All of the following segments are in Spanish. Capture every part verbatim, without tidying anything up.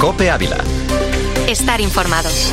COPE Ávila. Estar informados.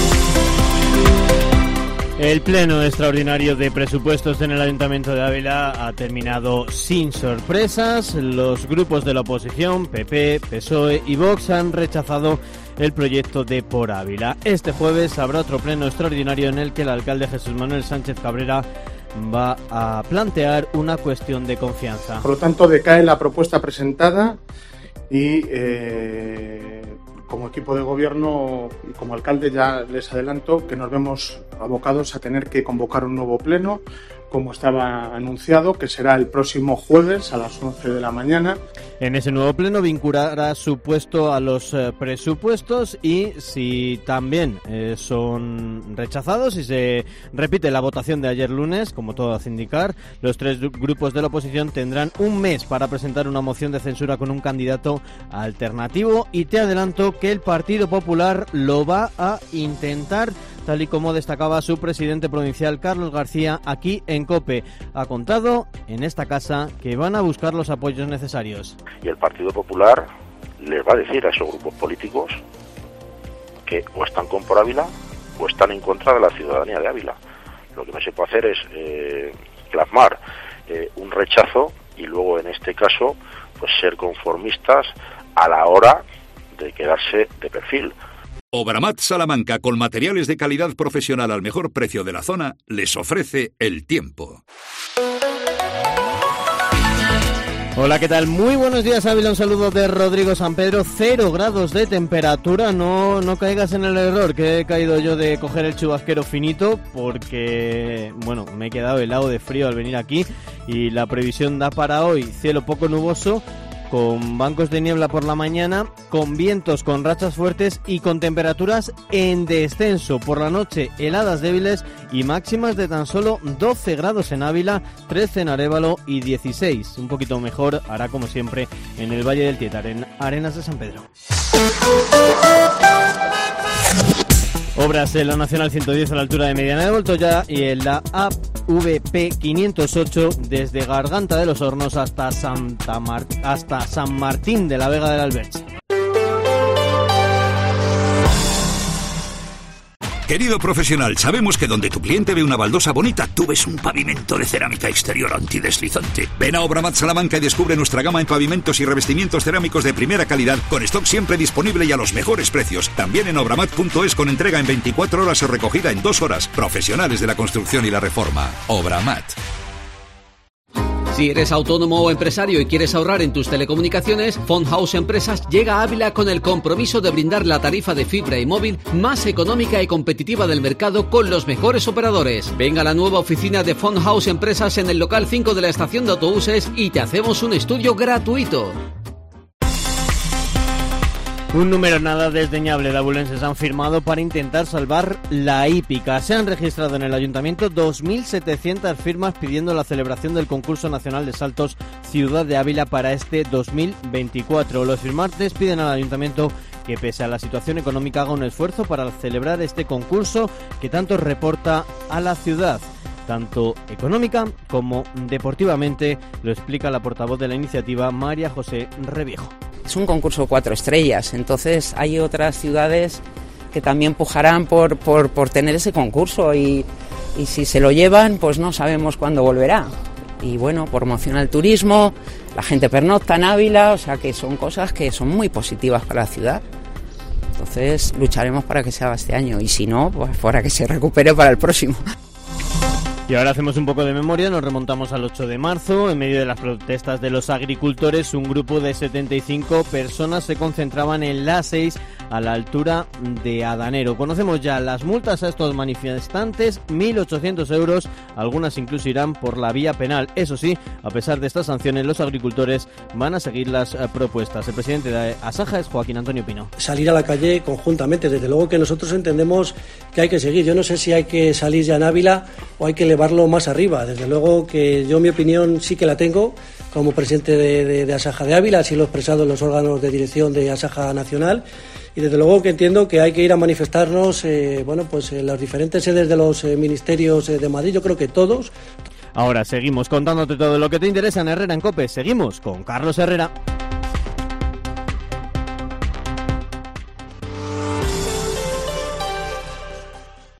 El pleno extraordinario de presupuestos en el Ayuntamiento de Ávila ha terminado sin sorpresas. Los grupos de la oposición, P P, P S O E y Vox, han rechazado el proyecto de Por Ávila. Este jueves habrá otro pleno extraordinario en el que el alcalde Jesús Manuel Sánchez Cabrera va a plantear una cuestión de confianza. Por lo tanto, decae la propuesta presentada y eh, como equipo de gobierno y como alcalde ya les adelanto que nos vemos abocados a tener que convocar un nuevo pleno, como estaba anunciado, que será el próximo jueves a las once de la mañana. En ese nuevo pleno vinculará su puesto a los eh, presupuestos y si también eh, son rechazados y se repite la votación de ayer lunes, como todo hace indicar, los tres grupos de la oposición tendrán un mes para presentar una moción de censura con un candidato alternativo y te adelanto que el Partido Popular lo va a intentar, tal y como destacaba su presidente provincial Carlos García aquí en COPE. Ha contado en esta casa que van a buscar los apoyos necesarios. Y el Partido Popular les va a decir a esos grupos políticos que o están con Por Ávila o están en contra de la ciudadanía de Ávila. Lo que no se puede hacer es eh, plasmar eh, un rechazo y luego en este caso pues ser conformistas a la hora de quedarse de perfil. Obramat Salamanca, con materiales de calidad profesional al mejor precio de la zona, les ofrece el tiempo. Hola, ¿qué tal? Muy buenos días, Ávila. Un saludo de Rodrigo San Pedro. Cero grados de temperatura. No, no caigas en el error que he caído yo de coger el chubasquero finito porque, bueno, me he quedado helado de frío al venir aquí y la previsión da para hoy cielo poco nuboso, con bancos de niebla por la mañana, con vientos con rachas fuertes y con temperaturas en descenso. Por la noche, heladas débiles y máximas de tan solo doce grados en Ávila, trece en Arévalo y dieciséis. Un poquito mejor hará como siempre en el Valle del Tietar, en Arenas de San Pedro. Obras en la Nacional ciento diez a la altura de Mediana de Voltoya y en la A V P quinientos ocho desde Garganta de los Hornos hasta Santa Mar- hasta San Martín de la Vega del Alberche. Querido profesional, sabemos que donde tu cliente ve una baldosa bonita, tú ves un pavimento de cerámica exterior antideslizante. Ven a Obramat Salamanca y descubre nuestra gama en pavimentos y revestimientos cerámicos de primera calidad, con stock siempre disponible y a los mejores precios. También en obramat punto es, con entrega en veinticuatro horas o recogida en dos horas. Profesionales de la construcción y la reforma. Obramat. Si eres autónomo o empresario y quieres ahorrar en tus telecomunicaciones, Phone House Empresas llega a Ávila con el compromiso de brindar la tarifa de fibra y móvil más económica y competitiva del mercado con los mejores operadores. Venga a la nueva oficina de Phone House Empresas en el local cinco de la estación de autobuses y te hacemos un estudio gratuito. Un número nada desdeñable de abulenses han firmado para intentar salvar la hípica. Se han registrado en el ayuntamiento dos mil setecientas firmas pidiendo la celebración del concurso nacional de saltos Ciudad de Ávila para este dos mil veinticuatro. Los firmantes piden al ayuntamiento que pese a la situación económica haga un esfuerzo para celebrar este concurso que tanto reporta a la ciudad, tanto económica como deportivamente, lo explica la portavoz de la iniciativa, María José Reviejo. Es un concurso cuatro estrellas, entonces hay otras ciudades que también pujarán por, por, por tener ese concurso y, y si se lo llevan, pues no sabemos cuándo volverá. Y bueno, promociona el turismo, la gente pernocta en Ávila, o sea que son cosas que son muy positivas para la ciudad. Entonces lucharemos para que se haga este año y si no, pues para que se recupere para el próximo. Y ahora hacemos un poco de memoria, nos remontamos al ocho de marzo. En medio de las protestas de los agricultores, un grupo de setenta y cinco personas se concentraban en la seis a la altura de Adanero. Conocemos ya las multas a estos manifestantes, mil ochocientos euros, algunas incluso irán por la vía penal. Eso sí, a pesar de estas sanciones, los agricultores van a seguir las propuestas. El presidente de Asaja es Joaquín Antonio Pino. Salir a la calle conjuntamente, desde luego que nosotros entendemos que hay que seguir. Yo no sé si hay que salir ya en Ávila o hay que llevarlo más arriba. Desde luego que yo mi opinión sí que la tengo como presidente de, de, de Asaja de Ávila, así lo he expresado en los órganos de dirección de Asaja Nacional y desde luego que entiendo que hay que ir a manifestarnos eh, bueno, pues en las diferentes sedes de los eh, ministerios eh, de Madrid, yo creo que todos. Ahora seguimos contándote todo lo que te interesa en Herrera en COPE. Seguimos con Carlos Herrera.